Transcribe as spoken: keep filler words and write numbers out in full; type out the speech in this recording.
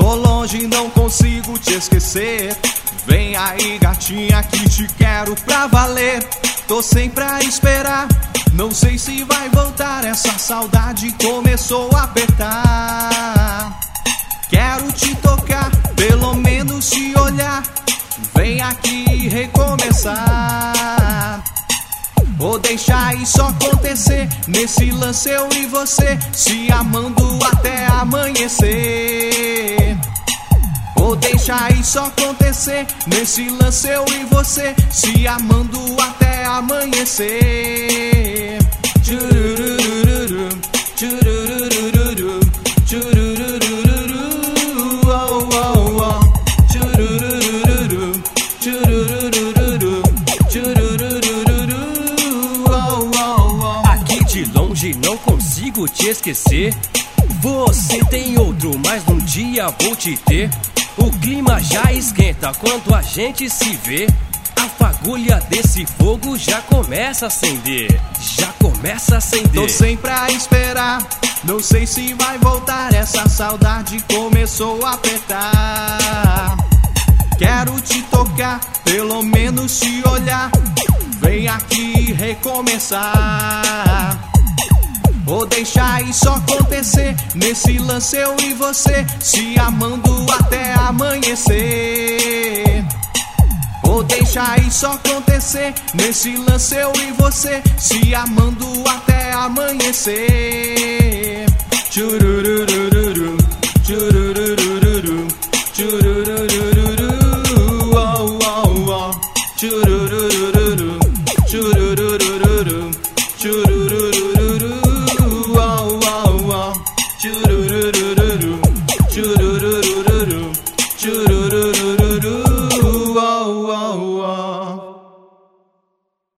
Tô longe, não consigo te esquecer. Vem aí, gatinha, que te quero pra valer. Tô sempre a esperar, não sei se vai voltar. Essa saudade começou a apertar. Quero te tocar, pelo menos te olhar. Vem aqui recomeçar. Vou deixar isso acontecer. Nesse lance eu e você, se amando até amanhecer. Vou deixar isso acontecer. Nesse lance eu e você, se amando até amanhecer. Tchururururu, tchururururu, tchururururu, oh, oh, oh. Tchururururu, tchururururu, tchururururu, oh, oh, oh. Aqui de longe não consigo te esquecer. Você tem outro, mas um dia vou te ter. O clima já esquenta quando a gente se vê. A fagulha desse fogo já começa a acender. Já começa a acender. Tô sempre a esperar, não sei se vai voltar. Essa saudade começou a apertar. Quero te tocar, pelo menos te olhar. Vem aqui recomeçar. Vou deixar isso acontecer. Nesse lance eu e você, se amando até amanhecer. Vou deixar isso acontecer. Nesse lance eu e você, se amando até amanhecer. Tchururururu, tchururururu, tchururururu, oh, oh, oh. Tchururururu, tchururururu, tchururururu, oh, oh, oh. Tchururururu.